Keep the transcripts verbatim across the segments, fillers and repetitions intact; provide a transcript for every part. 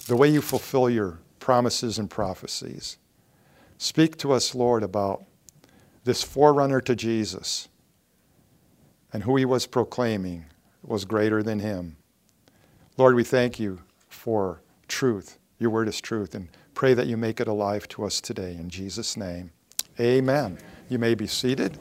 the way you fulfill your promises and prophecies. Speak to us, Lord, about this forerunner to Jesus and who he was proclaiming was greater than him. Lord, we thank you for truth. Your word is truth, and pray that you make it alive to us today. In Jesus' name, amen. You may be seated.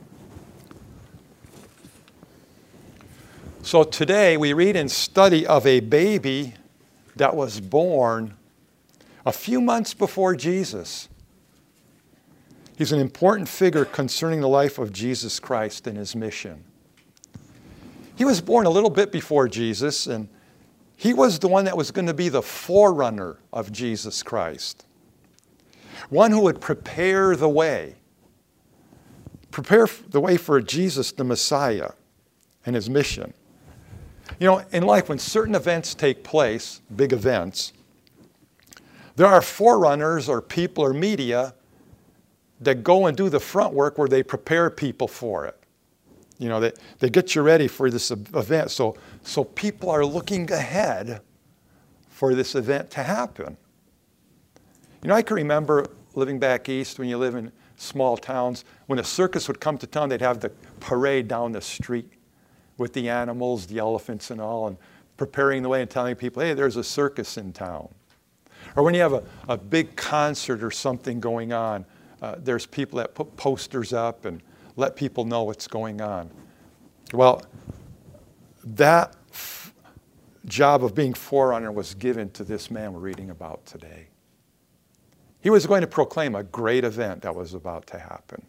So today we read and study of a baby that was born a few months before Jesus. He's an important figure concerning the life of Jesus Christ and his mission. He was born a little bit before Jesus, and he was the one that was going to be the forerunner of Jesus Christ. One who would prepare the way. Prepare the way for Jesus, the Messiah, and his mission. You know, in life, when certain events take place, big events, there are forerunners or people or media that go and do the front work where they prepare people for it. You know, they, they get you ready for this event. So, so people are looking ahead for this event to happen. You know, I can remember living back east when you live in small towns. When a circus would come to town, they'd have the parade down the street with the animals, the elephants and all, and preparing the way and telling people, hey, there's a circus in town. Or when you have a, a big concert or something going on, uh, there's people that put posters up and let people know what's going on. Well, that f- job of being forerunner was given to this man we're reading about today. He was going to proclaim a great event that was about to happen.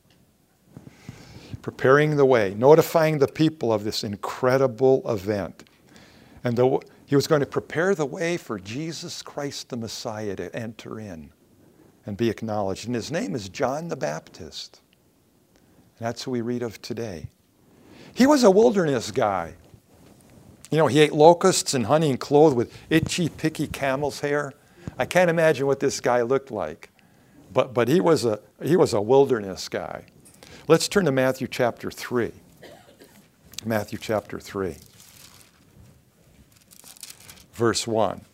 Preparing the way, notifying the people of this incredible event. And the, he was going to prepare the way for Jesus Christ the Messiah to enter in and be acknowledged. And his name is John the Baptist. And that's who we read of today. He was a wilderness guy. You know, he ate locusts and honey and clothed with itchy, picky camel's hair. I can't imagine what this guy looked like. But, but he was a, he was a wilderness guy. Let's turn to Matthew chapter three. Matthew chapter three. Verse one.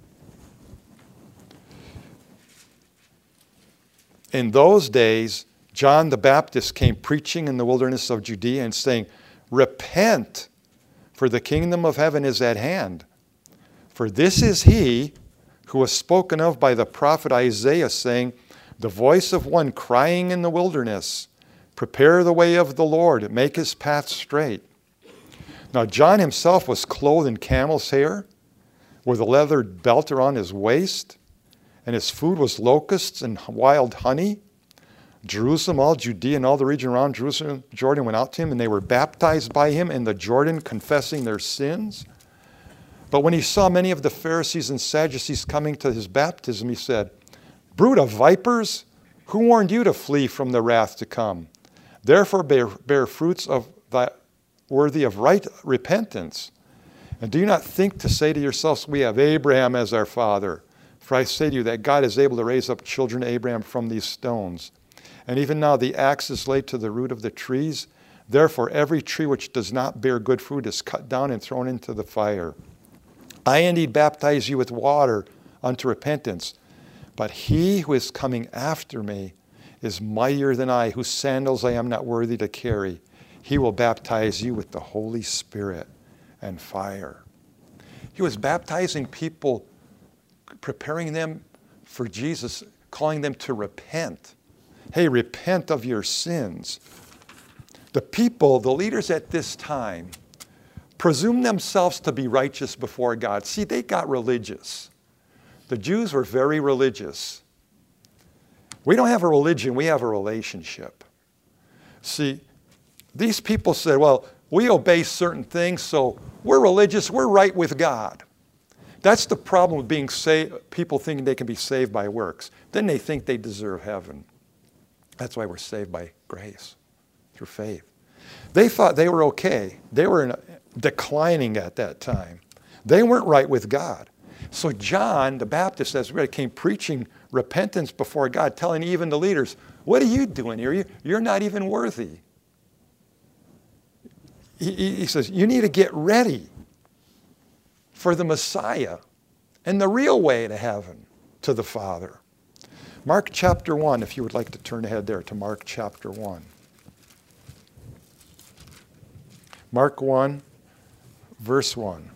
In those days, John the Baptist came preaching in the wilderness of Judea and saying, repent, for the kingdom of heaven is at hand. For this is he who was spoken of by the prophet Isaiah, saying, the voice of one crying in the wilderness, prepare the way of the Lord, make his path straight. Now John himself was clothed in camel's hair, with a leather belt around his waist, and his food was locusts and wild honey. Jerusalem, all Judea, and all the region around Jerusalem, Jordan went out to him, and they were baptized by him in the Jordan, confessing their sins. But when he saw many of the Pharisees and Sadducees coming to his baptism, he said, brood of vipers, who warned you to flee from the wrath to come? Therefore bear, bear fruits of that worthy of right repentance. And do you not think to say to yourselves, we have Abraham as our father? For I say to you that God is able to raise up children to Abraham from these stones. And even now the axe is laid to the root of the trees. Therefore every tree which does not bear good fruit is cut down and thrown into the fire. I indeed baptize you with water unto repentance. But he who is coming after me is mightier than I, whose sandals I am not worthy to carry. He will baptize you with the Holy Spirit and fire. He was baptizing people, preparing them for Jesus, calling them to repent. Hey, repent of your sins. The people, the leaders at this time, presumed themselves to be righteous before God. See, they got religious. The Jews were very religious. We don't have a religion, we have a relationship. See, these people said, well, we obey certain things, so we're religious, we're right with God. That's the problem with being saved, people thinking they can be saved by works. Then they think they deserve heaven. That's why we're saved by grace, through faith. They thought they were okay. They were in a, declining at that time. They weren't right with God. So John the Baptist, as we read, came preaching repentance before God, telling even the leaders, what are you doing here? You're not even worthy. He, he says, you need to get ready for the Messiah. and the real way to heaven, to the Father. Mark chapter one, if you would like to turn ahead there to Mark chapter one. Mark one, verse one.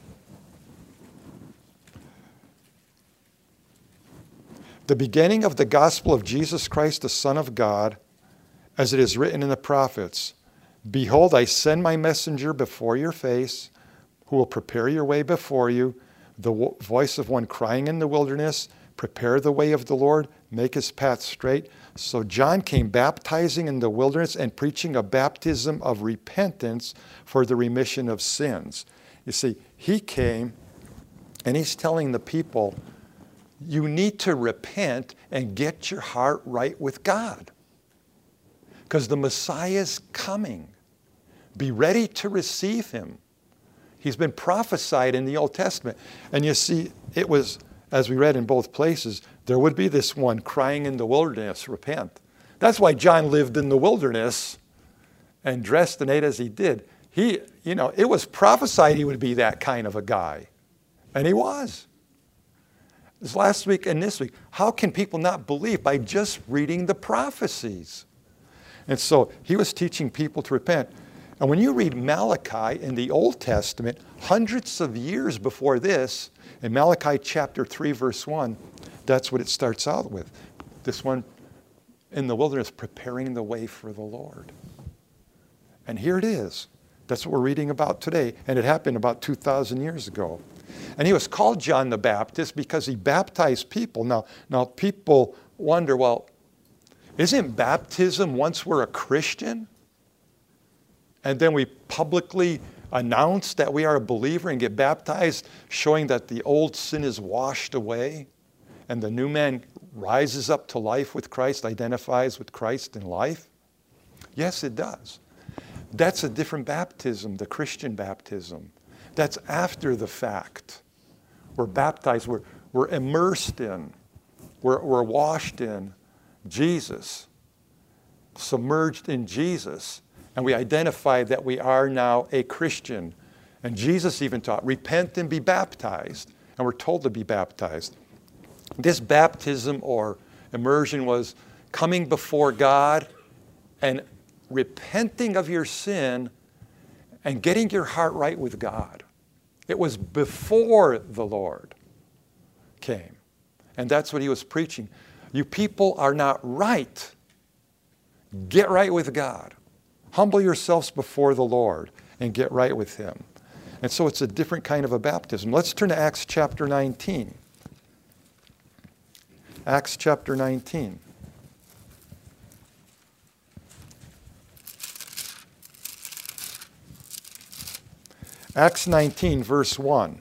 The beginning of the gospel of Jesus Christ, the Son of God, as it is written in the prophets, behold, I send my messenger before your face, who will prepare your way before you, the wo- voice of one crying in the wilderness, prepare the way of the Lord, make his path straight. So John came baptizing in the wilderness and preaching a baptism of repentance for the remission of sins. You see, he came and he's telling the people, you need to repent and get your heart right with God. Because the Messiah is coming. Be ready to receive him. He's been prophesied in the Old Testament. And you see, it was, as we read in both places, there would be this one crying in the wilderness, repent. That's why John lived in the wilderness and dressed and ate as he did. He, you know, it was prophesied he would be that kind of a guy. And he was. This last week and this week, how can people not believe? By just reading the prophecies. And so he was teaching people to repent. And when you read Malachi in the Old Testament, hundreds of years before this, in Malachi chapter three, verse one, that's what it starts out with. This one in the wilderness, preparing the way for the Lord. And here it is. That's what we're reading about today. And it happened about two thousand years ago. And he was called John the Baptist because he baptized people. Now, now people wonder, well, isn't baptism once we're a Christian? And then we publicly announce that we are a believer and get baptized, showing that the old sin is washed away and the new man rises up to life with Christ, identifies with Christ in life? Yes, it does. That's a different baptism, the Christian baptism. That's after the fact. We're baptized, we're, we're immersed in, we're, we're washed in Jesus, submerged in Jesus, and we identify that we are now a Christian. And Jesus even taught, repent and be baptized. And we're told to be baptized. This baptism or immersion was coming before God and repenting of your sin and getting your heart right with God. It was before the Lord came. And that's what he was preaching. You people are not right. Get right with God. Humble yourselves before the Lord and get right with him. And so it's a different kind of a baptism. Let's turn to Acts chapter nineteen. Acts chapter nineteen. Acts nineteen, verse one.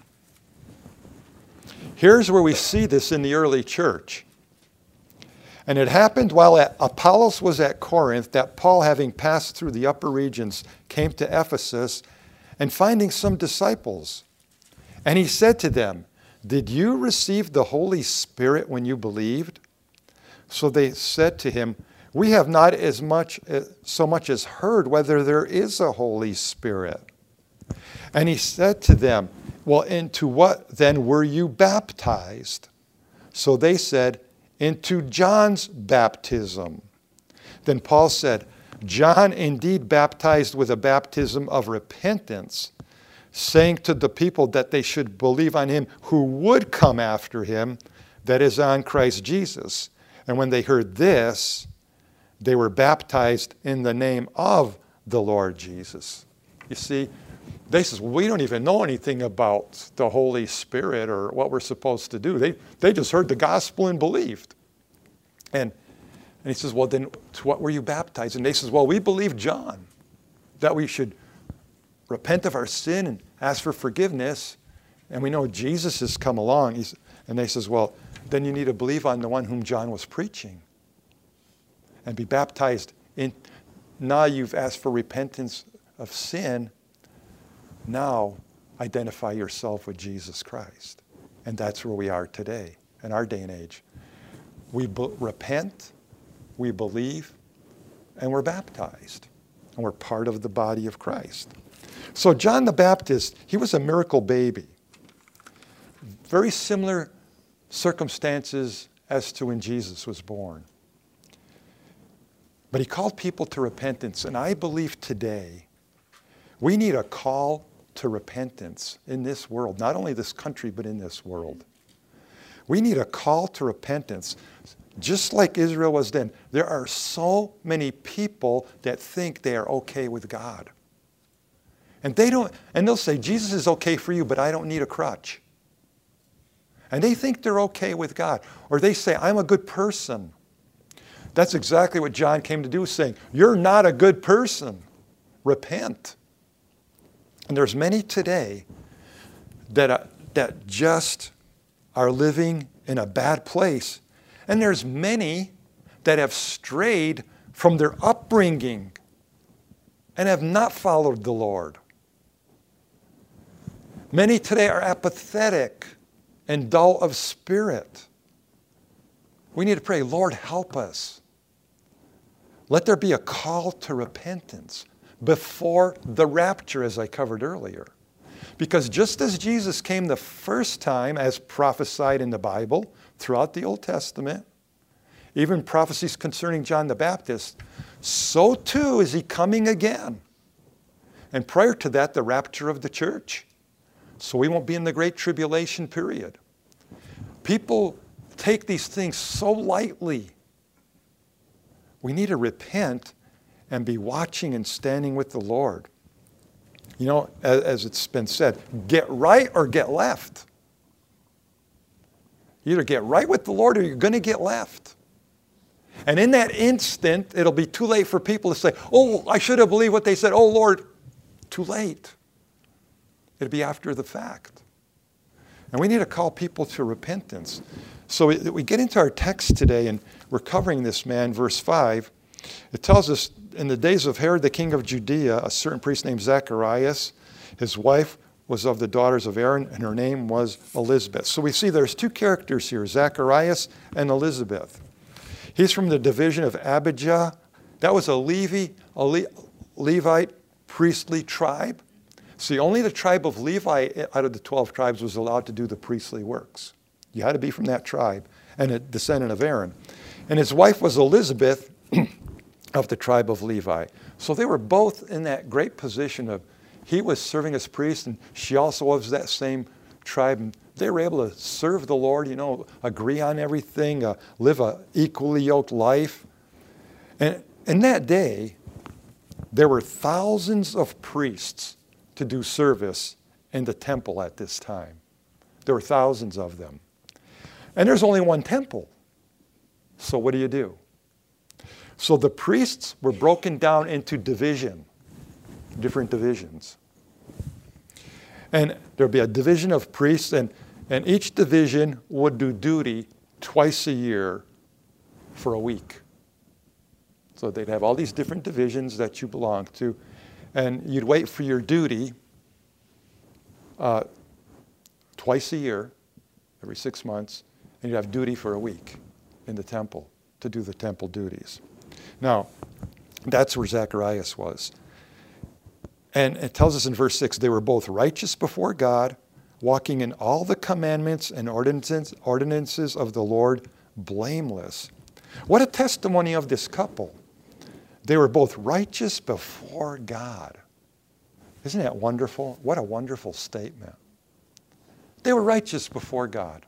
Here's where we see this in the early church. And it happened while Apollos was at Corinth that Paul, having passed through the upper regions, came to Ephesus and finding some disciples. And he said to them, did you receive the Holy Spirit when you believed? So they said to him, we have not as much so much as heard whether there is a Holy Spirit. And he said to them, well, into what then were you baptized? So they said, into John's baptism. Then Paul said, John indeed baptized with a baptism of repentance, saying to the people that they should believe on him who would come after him, that is, on Christ Jesus. And when they heard this, they were baptized in the name of the Lord Jesus. You see, they says, well, we don't even know anything about the Holy Spirit or what we're supposed to do. They, they just heard the gospel and believed. And, and he says, well, then to what were you baptized? And they says, well, we believe John, that we should repent of our sin and ask for forgiveness. And we know Jesus has come along. He's, and they says, well, then you need to believe on the one whom John was preaching and be baptized in. Now you've asked for repentance of sin. Now identify yourself with Jesus Christ. And that's where we are today, in our day and age. We be- repent, we believe, and we're baptized. And we're part of the body of Christ. So John the Baptist, he was a miracle baby. Very similar circumstances as to when Jesus was born. But he called people to repentance. And I believe today we need a call to repentance in this world. Not only this country, but in this world. We need a call to repentance. Just like Israel was then, there are so many people that think they are okay with God. And they don't, and they'll say, Jesus is okay for you, but I don't need a crutch. And they think they're okay with God. Or they say, I'm a good person. That's exactly what John came to do, saying, you're not a good person. Repent. And there's many today that, uh, that just are living in a bad place. And there's many that have strayed from their upbringing and have not followed the Lord. Many today are apathetic and dull of spirit. We need to pray, Lord, help us. Let there be a call to repentance before the rapture, as I covered earlier. Because just as Jesus came the first time, as prophesied in the Bible, throughout the Old Testament, even prophecies concerning John the Baptist, so too is he coming again. And prior to that, the rapture of the church. So we won't be in the Great Tribulation period. People take these things so lightly. We need to repent and be watching and standing with the Lord. You know, as, as it's been said, get right or get left. You either get right with the Lord or you're going to get left. And in that instant, it'll be too late for people to say, oh, I should have believed what they said. Oh, Lord, too late. It'll be after the fact. And we need to call people to repentance. So we, we get into our text today, and we're covering this man, verse five. It tells us, in the days of Herod the king of Judea, a certain priest named Zacharias, his wife was of the daughters of Aaron, and her name was Elizabeth. So we see there's two characters here, Zacharias and Elizabeth. He's from the division of Abijah. That was a Levi, a Le- Levite priestly tribe. See, only the tribe of Levi out of the twelve tribes was allowed to do the priestly works. You had to be from that tribe and a descendant of Aaron. And his wife was Elizabeth of the tribe of Levi. So they were both in that great position of, he was serving as priest and she also was that same tribe. And they were able to serve the Lord, you know, agree on everything, uh, live a equally yoked life. And in that day, there were thousands of priests to do service in the temple at this time. There were thousands of them. And there's only one temple. So what do you do? So the priests were broken down into division, different divisions. And there'd be a division of priests, and, and each division would do duty twice a year for a week. So they'd have all these different divisions that you belong to, and you'd wait for your duty uh, twice a year, every six months, and you'd have duty for a week in the temple to do the temple duties. Now, that's where Zacharias was. And it tells us in verse six, they were both righteous before God, walking in all the commandments and ordinances, ordinances of the Lord, blameless. What a testimony of this couple. They were both righteous before God. Isn't that wonderful? What a wonderful statement. They were righteous before God.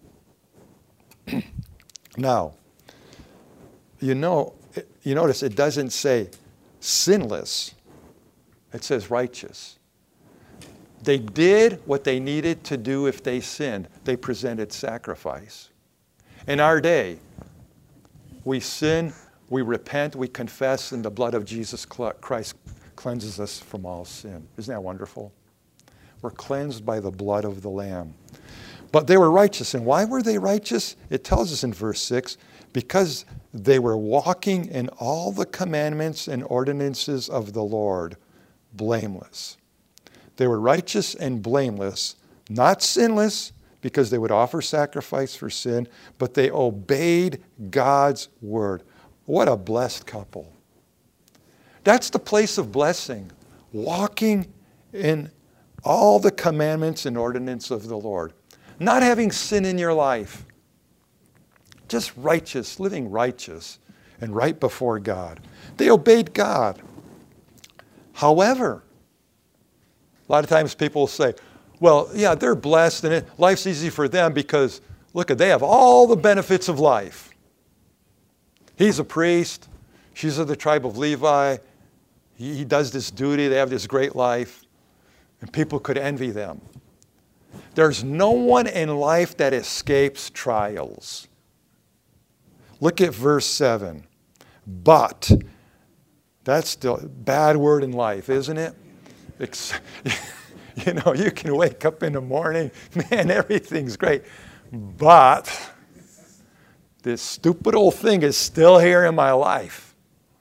Now, you know, you notice it doesn't say sinless. It says righteous. They did what they needed to do if they sinned. They presented sacrifice. In our day, we sin, we repent, we confess, and the blood of Jesus Christ cleanses us from all sin. Isn't that wonderful? We're cleansed by the blood of the Lamb. But they were righteous. And why were they righteous? It tells us in verse six, because they were walking in all the commandments and ordinances of the Lord, blameless. They were righteous and blameless, not sinless, because they would offer sacrifice for sin, but they obeyed God's word. What a blessed couple. That's the place of blessing, walking in all the commandments and ordinances of the Lord. not having sin in your life. Just righteous, living righteous and right before God. They obeyed God. However, a lot of times people will say, well, yeah, they're blessed and it, life's easy for them because, look, they have all the benefits of life. He's a priest. She's of the tribe of Levi. He, he does this duty. They have this great life. And people could envy them. There's no one in life that escapes trials. Look at verse seven. But, that's the bad word in life, isn't it? It's, you know, you can wake up in the morning, man, everything's great. But this stupid old thing is still here in my life.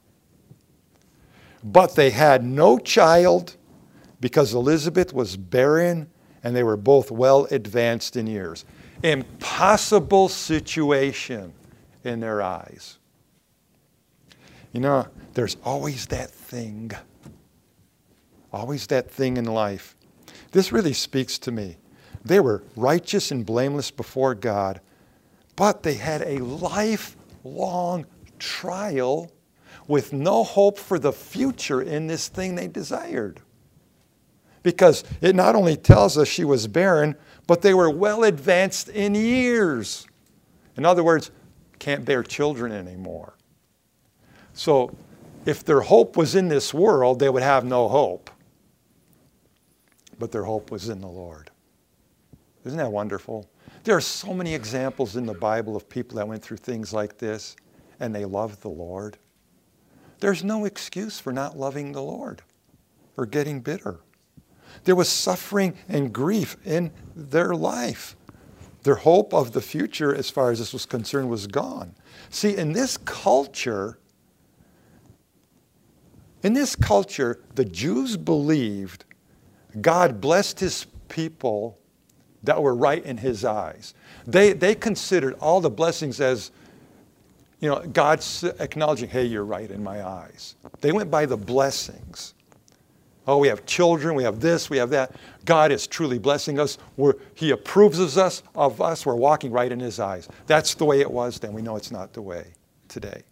But they had no child because Elizabeth was barren and they were both well advanced in years. Impossible situation in their eyes. You know, there's always that thing. Always that thing in life. This really speaks to me. They were righteous and blameless before God, but they had a lifelong trial with no hope for the future in this thing they desired. Because it not only tells us she was barren, but they were well advanced in years. In other words, can't bear children anymore. So if their hope was in this world, they would have no hope. But their hope was in the Lord. Isn't that wonderful? There are so many examples in the Bible of people that went through things like this, and they loved the Lord. There's no excuse for not loving the Lord or getting bitter. There was suffering and grief in their life. Their hope of the future, as far as this was concerned, was gone. See, in this culture, in this culture, the Jews believed God blessed his people that were right in his eyes. They, they considered all the blessings as, you know, God's acknowledging, hey, you're right in my eyes. They went by the blessings. Oh, we have children, we have this, we have that. God is truly blessing us. We're, he approves of us, of us. We're walking right in his eyes. That's the way it was then. We know it's not the way today.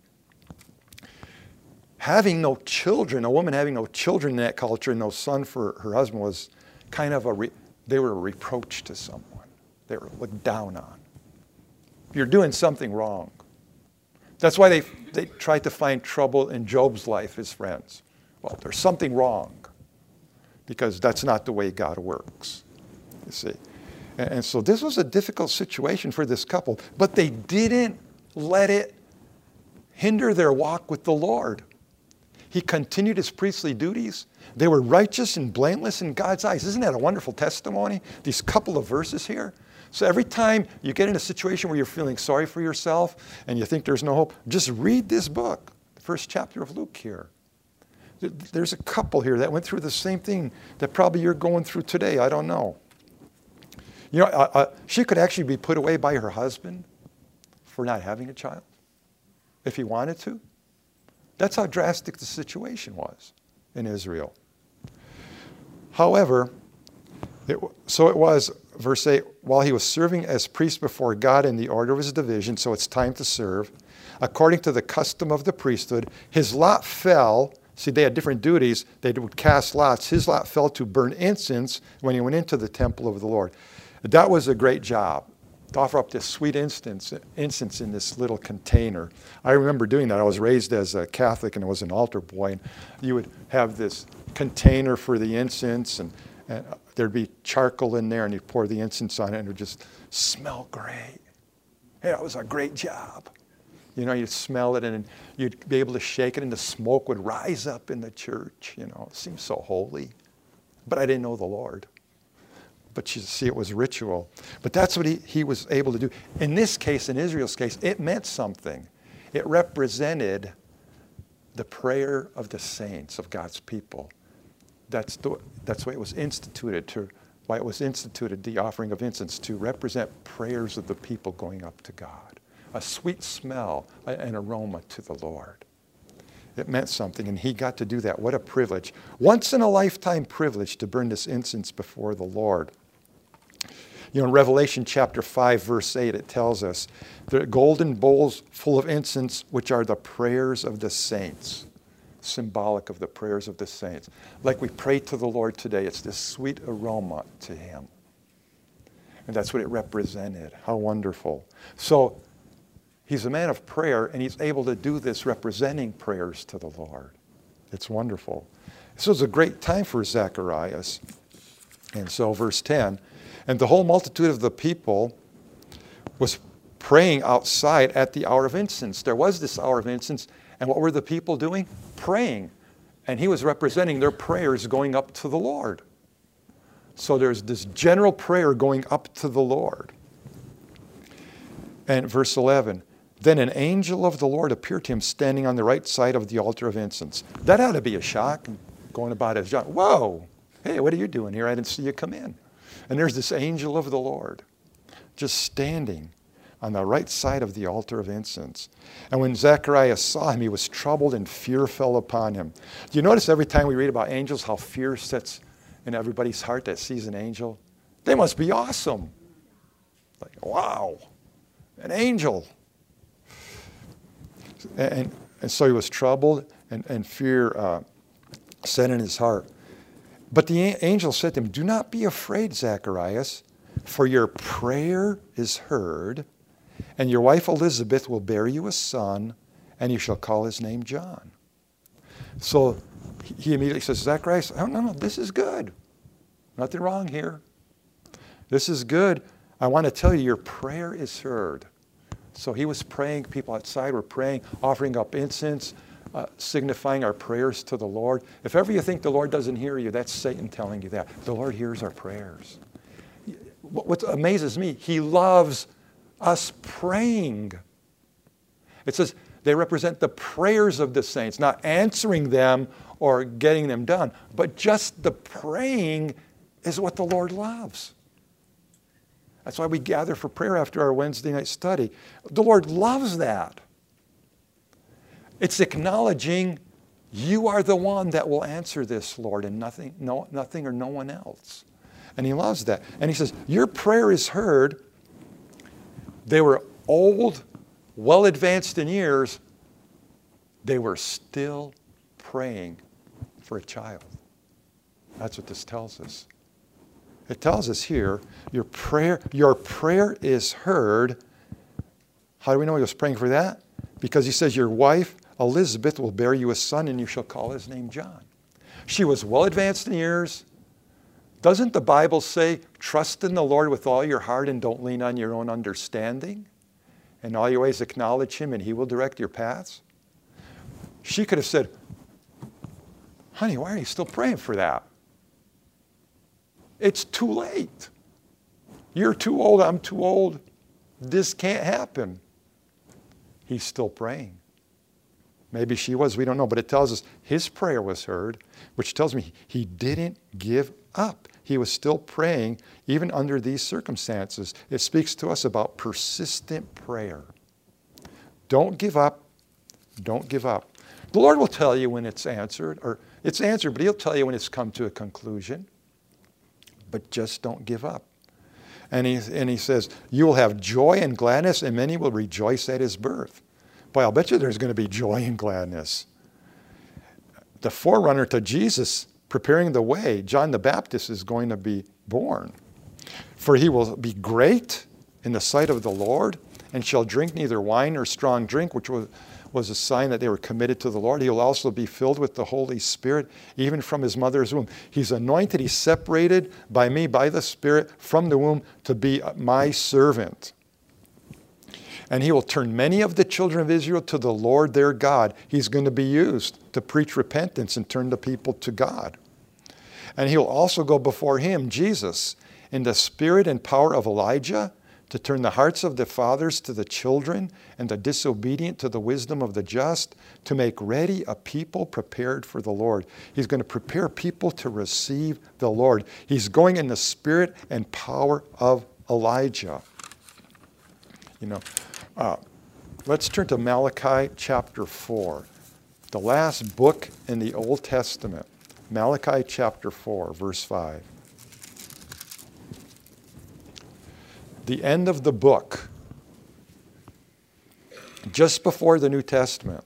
Having no children, a woman having no children in that culture and no son for her husband was kind of a, re, they were a reproach to someone. They were looked down on. You're doing something wrong. That's why they, they tried to find trouble in Job's life, his friends. Well, there's something wrong because that's not the way God works, you see. And, and so this was a difficult situation for this couple, but they didn't let it hinder their walk with the Lord. He continued his priestly duties. They were righteous and blameless in God's eyes. Isn't that a wonderful testimony? These couple of verses here. So every time you get in a situation where you're feeling sorry for yourself and you think there's no hope, just read this book, the first chapter of Luke here. There's a couple here that went through the same thing that probably you're going through today. I don't know. You know, uh, uh, she could actually be put away by her husband for not having a child if he wanted to. That's how drastic the situation was in Israel. However, it, so it was, verse eight, while he was serving as priest before God in the order of his division, so it's time to serve, according to the custom of the priesthood, his lot fell. See, they had different duties. They would cast lots. His lot fell to burn incense when he went into the temple of the Lord. That was a great job, to offer up this sweet incense, incense in this little container. I remember doing that. I was raised as a Catholic and I was an altar boy. And you would have this container for the incense, and, and there'd be charcoal in there, and you'd pour the incense on it, and it would just smell great. Hey, that was a great job. You know, you'd smell it, and you'd be able to shake it, and the smoke would rise up in the church. You know, it seemed so holy. But I didn't know the Lord. But you see, it was ritual. But that's what he, he was able to do. In this case, in Israel's case, it meant something. It represented the prayer of the saints, of God's people. That's the, that's why it was instituted, to, why it was instituted, the offering of incense, to represent prayers of the people going up to God. A sweet smell, an aroma to the Lord. It meant something, and he got to do that. What a privilege. Once in a lifetime privilege to burn this incense before the Lord. You know, in Revelation chapter five, verse eight, it tells us, the golden bowls full of incense, which are the prayers of the saints. Symbolic of the prayers of the saints. Like we pray to the Lord today, it's this sweet aroma to him. And that's what it represented. How wonderful. So he's a man of prayer, and he's able to do this representing prayers to the Lord. It's wonderful. This was a great time for Zacharias. And so verse ten, and the whole multitude of the people was praying outside at the hour of incense. There was this hour of incense, and what were the people doing? Praying. And he was representing their prayers going up to the Lord. So there's this general prayer going up to the Lord. And verse eleven, then an angel of the Lord appeared to him standing on the right side of the altar of incense. That ought to be a shock. Going about his job. Whoa, hey, what are you doing here? I didn't see you come in. And there's this angel of the Lord just standing on the right side of the altar of incense. And when Zacharias saw him, he was troubled and fear fell upon him. Do you notice every time we read about angels how fear sets in everybody's heart that sees an angel? They must be awesome. Like, wow, an angel. And, and so he was troubled, and, and fear uh, set in his heart. But the angel said to him, do not be afraid, Zacharias, for your prayer is heard, and your wife Elizabeth will bear you a son, and you shall call his name John. So he immediately says, Zacharias, oh, no, no, this is good. Nothing wrong here. This is good. I want to tell you, your prayer is heard. So he was praying. People outside were praying, offering up incense, uh, signifying our prayers to the Lord. If ever you think the Lord doesn't hear you, that's Satan telling you that. The Lord hears our prayers. What amazes me, he loves us praying. It says they represent the prayers of the saints, not answering them or getting them done, but just the praying is what the Lord loves. That's why we gather for prayer after our Wednesday night study. The Lord loves that. It's acknowledging you are the one that will answer this, Lord, and nothing, no, nothing or no one else. And he loves that. And he says, your prayer is heard. They were old, well advanced in years. They were still praying for a child. That's what this tells us. It tells us here, your prayer, your prayer is heard. How do we know he was praying for that? Because he says, your wife, Elizabeth, will bear you a son, and you shall call his name John. She was well advanced in years. Doesn't the Bible say, trust in the Lord with all your heart and don't lean on your own understanding? In all your ways acknowledge him and he will direct your paths? She could have said, honey, why are you still praying for that? It's too late. You're too old, I'm too old. This can't happen. He's still praying. Maybe she was, we don't know, but it tells us his prayer was heard, which tells me he didn't give up. He was still praying even under these circumstances. It speaks to us about persistent prayer. Don't give up. Don't give up. The Lord will tell you when it's answered, or it's answered, but he'll tell you when it's come to a conclusion. But just don't give up. And he, and he says, you will have joy and gladness, and many will rejoice at his birth. Boy, I'll bet you there's going to be joy and gladness. The forerunner to Jesus preparing the way, John the Baptist, is going to be born. For he will be great in the sight of the Lord, and shall drink neither wine nor strong drink, which was, was a sign that they were committed to the Lord. He will also be filled with the Holy Spirit, even from his mother's womb. He's anointed, he's separated by me, by the Spirit, from the womb to be my servant. And he will turn many of the children of Israel to the Lord their God. He's going to be used to preach repentance and turn the people to God. And he will also go before him, Jesus, in the spirit and power of Elijah, to turn the hearts of the fathers to the children and the disobedient to the wisdom of the just, to make ready a people prepared for the Lord. He's going to prepare people to receive the Lord. He's going in the spirit and power of Elijah. You know, uh, let's turn to Malachi chapter four, the last book in the Old Testament. Malachi chapter four, verse five. the end of the book, just before the New Testament.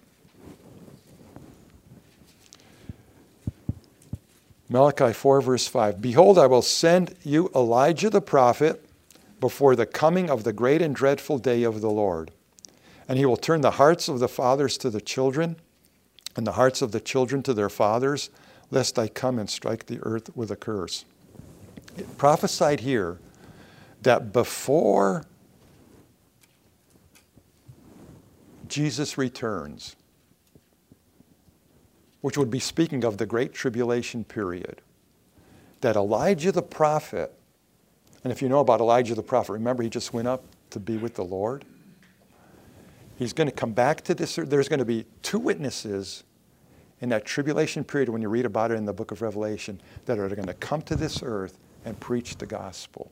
Malachi four, verse five. Behold, I will send you Elijah the prophet before the coming of the great and dreadful day of the Lord. And he will turn the hearts of the fathers to the children, and the hearts of the children to their fathers, lest I come and strike the earth with a curse. It prophesied here that before Jesus returns, which would be speaking of the Great Tribulation period, that Elijah the prophet, and if you know about Elijah the prophet, remember he just went up to be with the Lord. He's going to come back to this earth. There's going to be two witnesses in that tribulation period when you read about it in the book of Revelation that are going to come to this earth and preach the gospel.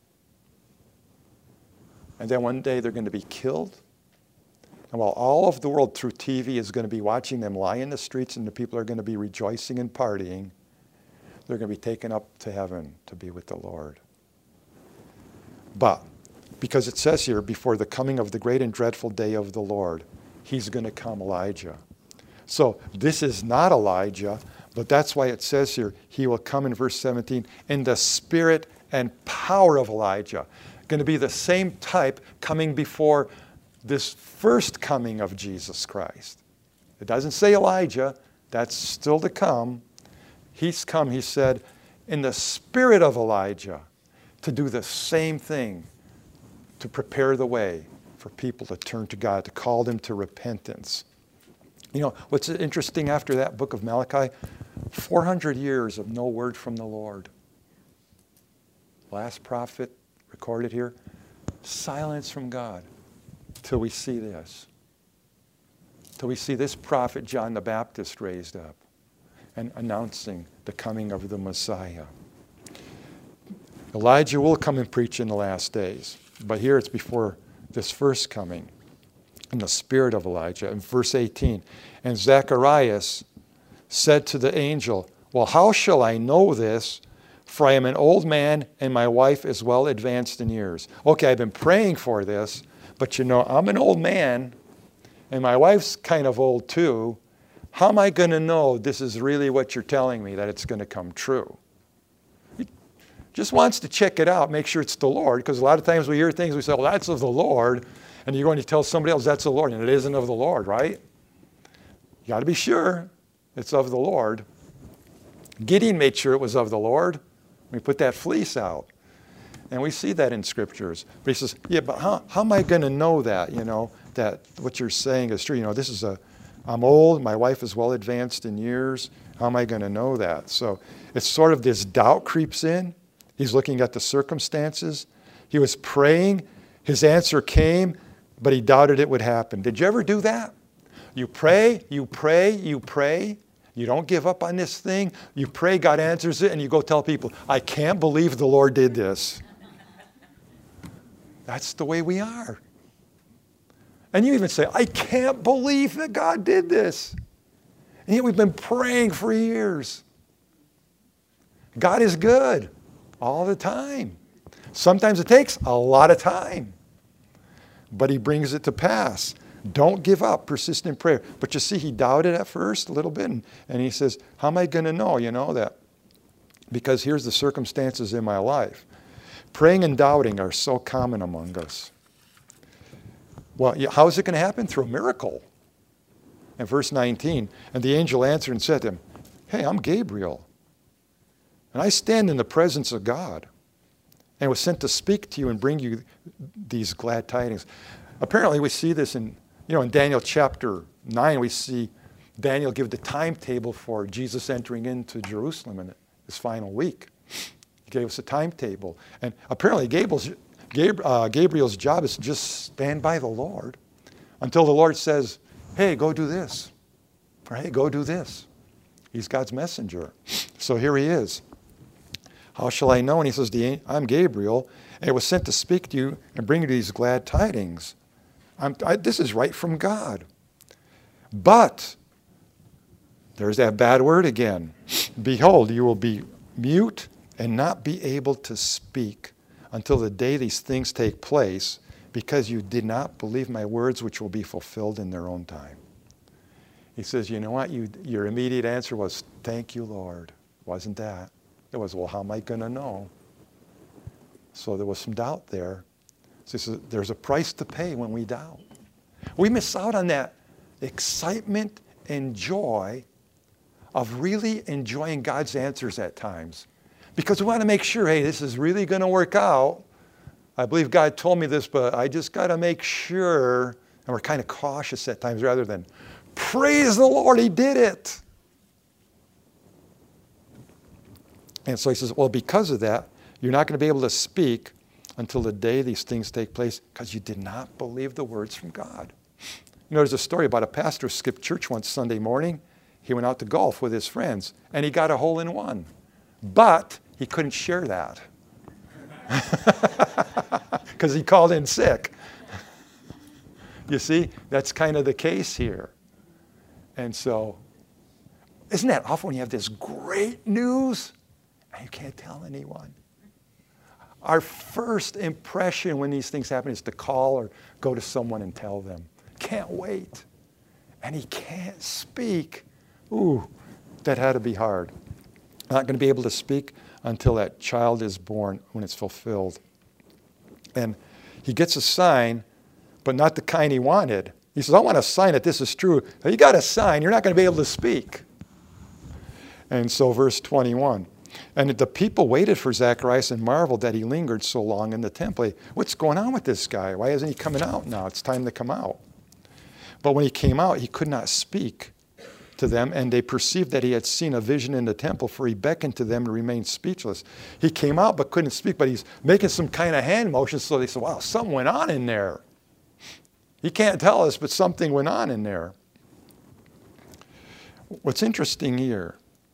And then one day they're going to be killed. And while all of the world through T V is going to be watching them lie in the streets and the people are going to be rejoicing and partying, they're going to be taken up to heaven to be with the Lord. But because it says here, before the coming of the great and dreadful day of the Lord, he's going to come, Elijah. So this is not Elijah, but that's why it says here, he will come in verse seventeen in the spirit and power of Elijah. Going to be the same type coming before this first coming of Jesus Christ. It doesn't say Elijah. That's still to come. He's come, he said, in the spirit of Elijah to do the same thing, to prepare the way for people to turn to God, to call them to repentance. You know, what's interesting after that book of Malachi? four hundred years of no word from the Lord. Last prophet recorded here. Silence from God till we see this. Till we see this prophet John the Baptist raised up and announcing the coming of the Messiah. Elijah will come and preach in the last days. But here it's before this first coming in the spirit of Elijah. In verse eighteen, and Zacharias said to the angel, well, how shall I know this? For I am an old man and my wife is well advanced in years. Okay, I've been praying for this, but you know, I'm an old man and my wife's kind of old too. How am I going to know this is really what you're telling me, that it's going to come true? He just wants to check it out, make sure it's the Lord, because a lot of times we hear things, we say, well, that's of the Lord, and you're going to tell somebody else that's the Lord, and it isn't of the Lord, right? You got to be sure it's of the Lord. Gideon made sure it was of the Lord. We put that fleece out. And we see that in scriptures. But he says, yeah, but how, how am I going to know that, you know, that what you're saying is true? You know, this is a, I'm old, my wife is well advanced in years. How am I going to know that? So it's sort of this doubt creeps in. He's looking at the circumstances. He was praying. His answer came, but he doubted it would happen. Did you ever do that? You pray, you pray, you pray. You don't give up on this thing. You pray, God answers it, and you go tell people, I can't believe the Lord did this. That's the way we are. And you even say, I can't believe that God did this. And yet we've been praying for years. God is good all the time. Sometimes it takes a lot of time, but he brings it to pass. Don't give up, persistent prayer. But you see, he doubted at first a little bit, and, and he says, how am I going to know, you know, that? Because here's the circumstances in my life. Praying and doubting are so common among us. Well, how is it going to happen? Through a miracle. In verse nineteen, and the angel answered and said to him, hey, I'm Gabriel, and I stand in the presence of God, and was sent to speak to you and bring you these glad tidings. Apparently, we see this in, you know, in Daniel chapter nine, we see Daniel give the timetable for Jesus entering into Jerusalem in his final week. He gave us a timetable. And apparently, Gabriel's, uh, Gabriel's job is to just stand by the Lord until the Lord says, hey, go do this. Or hey, go do this. He's God's messenger. So here he is. How shall I know? And he says, I'm Gabriel, and I was sent to speak to you and bring you these glad tidings. I'm, I, this is right from God. But, there's that bad word again. Behold, you will be mute and not be able to speak until the day these things take place, because you did not believe my words, which will be fulfilled in their own time. He says, you know what? You, your immediate answer was, thank you, Lord. Wasn't that? It was, well, how am I going to know? So there was some doubt there. So he says, there's a price to pay when we doubt. We miss out on that excitement and joy of really enjoying God's answers at times. Because we want to make sure, hey, this is really going to work out. I believe God told me this, but I just got to make sure. And we're kind of cautious at times rather than, praise the Lord, He did it. And so he says, well, because of that, you're not going to be able to speak until the day these things take place because you did not believe the words from God. You know, there's a story about a pastor who skipped church one Sunday morning. He went out to golf with his friends, and he got a hole in one. But he couldn't share that because he called in sick. You see, that's kind of the case here. And so, isn't that awful when you have this great news and you can't tell anyone? Our first impression when these things happen is to call or go to someone and tell them. Can't wait. And he can't speak. Ooh, that had to be hard. Not going to be able to speak until that child is born, when it's fulfilled. And he gets a sign, but not the kind he wanted. He says, I want a sign that this is true. You got a sign, you're not going to be able to speak. And so verse twenty-one. And the people waited for Zacharias and marveled that he lingered so long in the temple. What's going on with this guy? Why isn't he coming out now? It's time to come out. But when he came out, he could not speak to them, and they perceived that he had seen a vision in the temple, for he beckoned to them and remained speechless. He came out but couldn't speak, but he's making some kind of hand motion, so they said, wow, something went on in there. He can't tell us, but something went on in there. What's interesting here,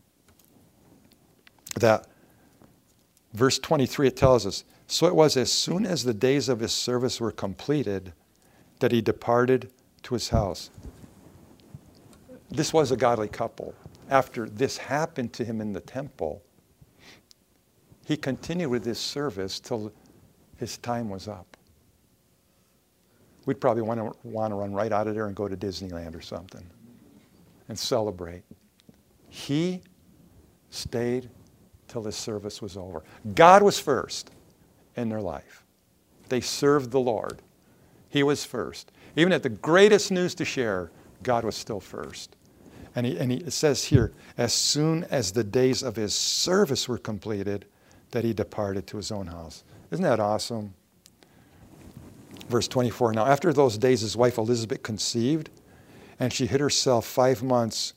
that verse twenty-three, it tells us, so it was as soon as the days of his service were completed that he departed to his house. This was a godly couple. After this happened to him in the temple, he continued with his service till his time was up. We'd probably want to, want to run right out of there and go to Disneyland or something and celebrate. He stayed till his service was over. God was first in their life. They served the Lord. He was first. Even at the greatest news to share, God was still first. And, he, and he, it says here, as soon as the days of his service were completed, that he departed to his own house. Isn't that awesome? Verse twenty-four, now after those days his wife Elizabeth conceived, and she hid herself five months.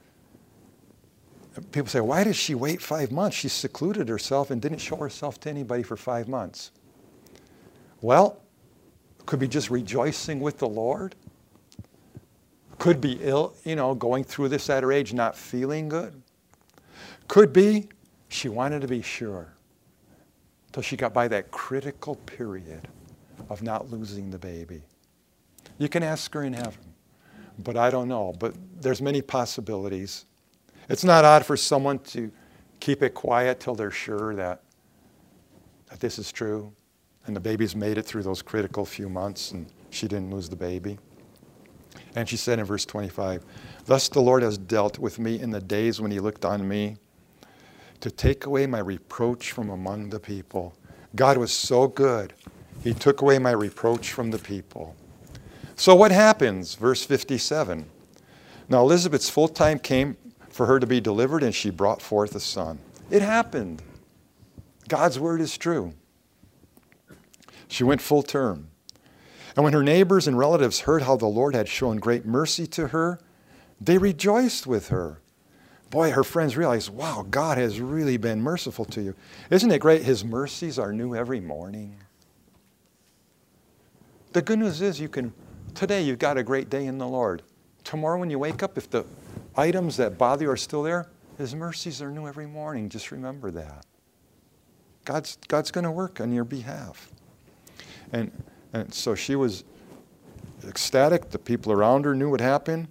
People say, why did she wait five months? She secluded herself and didn't show herself to anybody for five months. Well, could be just rejoicing with the Lord. Could be ill, you know, going through this at her age, not feeling good. Could be she wanted to be sure till she got by that critical period of not losing the baby. You can ask her in heaven, but I don't know. But there's many possibilities. It's not odd for someone to keep it quiet till they're sure that, that this is true and the baby's made it through those critical few months and she didn't lose the baby. And she said in verse twenty-five, thus the Lord has dealt with me in the days when he looked on me to take away my reproach from among the people. God was so good. He took away my reproach from the people. So what happens? Verse fifty-seven. Now Elizabeth's full time came for her to be delivered, and she brought forth a son. It happened. God's word is true. She went full term. And when her neighbors and relatives heard how the Lord had shown great mercy to her, they rejoiced with her. Boy, her friends realized, wow, God has really been merciful to you. Isn't it great? His mercies are new every morning. The good news is you can, today you've got a great day in the Lord. Tomorrow when you wake up, if the items that bother you are still there, his mercies are new every morning. Just remember that. God's, God's going to work on your behalf. And, and so she was ecstatic. The people around her knew what happened.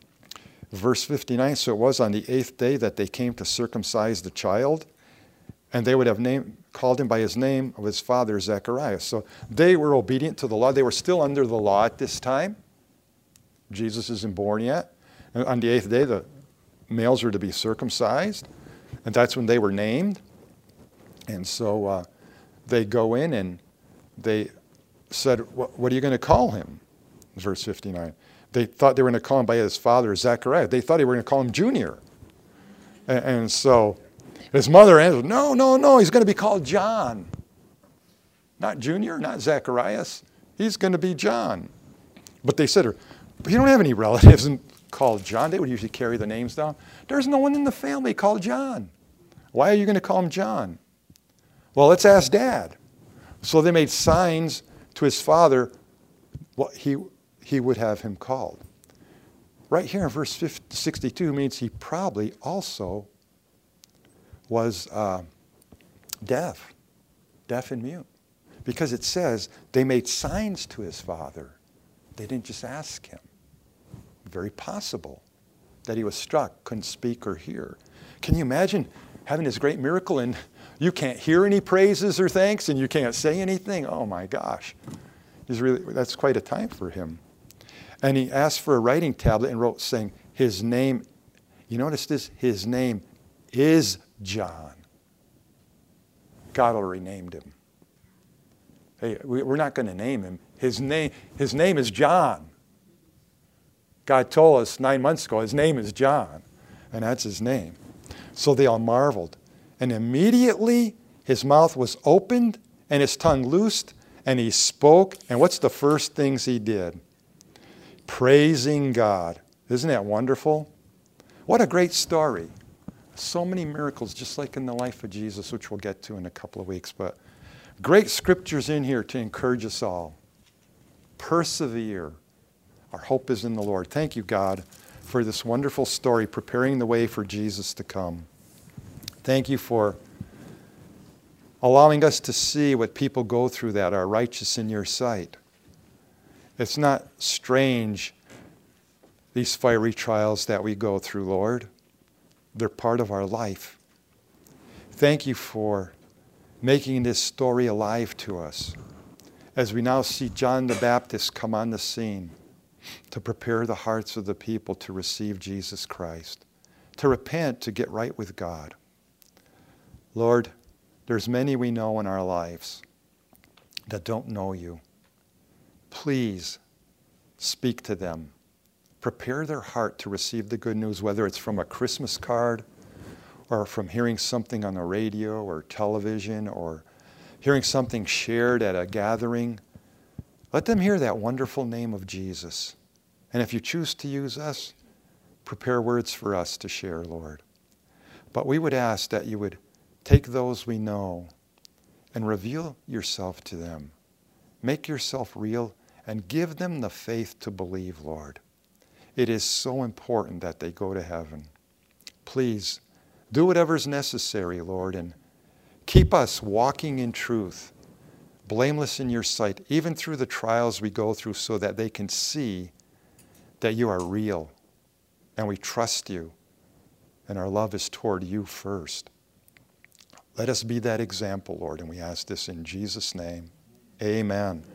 Verse fifty-nine, so it was on the eighth day that they came to circumcise the child. And they would have named, called him by his name of his father, Zechariah. So they were obedient to the law. They were still under the law at this time. Jesus isn't born yet. And on the eighth day, the males were to be circumcised. And that's when they were named. And so uh, they go in and they said, what, what are you going to call him? Verse fifty-nine. They thought they were going to call him by his father, Zechariah. They thought they were going to call him Junior. And, and so his mother answered, no, no, no, he's going to be called John. Not Junior, not Zacharias. He's going to be John. But they said, but you don't have any relatives called John. They would usually carry the names down. There's no one in the family called John. Why are you going to call him John? Well, let's ask Dad. So they made signs to his father what he, he would have him called. Right here in verse sixty-two means he probably also was uh, deaf, deaf and mute. Because it says they made signs to his father. They didn't just ask him. Very possible that he was struck, couldn't speak or hear. Can you imagine having this great miracle and you can't hear any praises or thanks and you can't say anything? Oh my gosh. He's really, that's quite a time for him. And he asked for a writing tablet and wrote saying, his name, you notice this, his name is John. God already named him. Hey, we're not going to name him. His name, his name is John. God told us nine months ago, his name is John. And that's his name. So they all marveled. And immediately his mouth was opened and his tongue loosed and he spoke. And what's the first things he did? Praising God. Isn't that wonderful? What a great story. So many miracles, just like in the life of Jesus, which we'll get to in a couple of weeks. But great scriptures in here to encourage us all. Persevere. Our hope is in the Lord. Thank you, God, for this wonderful story, preparing the way for Jesus to come. Thank you for allowing us to see what people go through that are righteous in your sight. It's not strange, these fiery trials that we go through, Lord. They're part of our life. Thank you for making this story alive to us as we now see John the Baptist come on the scene to prepare the hearts of the people to receive Jesus Christ, to repent, to get right with God. Lord, there's many we know in our lives that don't know you. Please speak to them. Prepare their heart to receive the good news, whether it's from a Christmas card or from hearing something on the radio or television or hearing something shared at a gathering. Let them hear that wonderful name of Jesus. And if you choose to use us, prepare words for us to share, Lord. But we would ask that you would take those we know and reveal yourself to them. Make yourself real and give them the faith to believe, Lord. It is so important that they go to heaven. Please do whatever's necessary, Lord, and keep us walking in truth, blameless in your sight, even through the trials we go through, so that they can see that you are real and we trust you and our love is toward you first. Let us be that example, Lord, and we ask this in Jesus' name. Amen.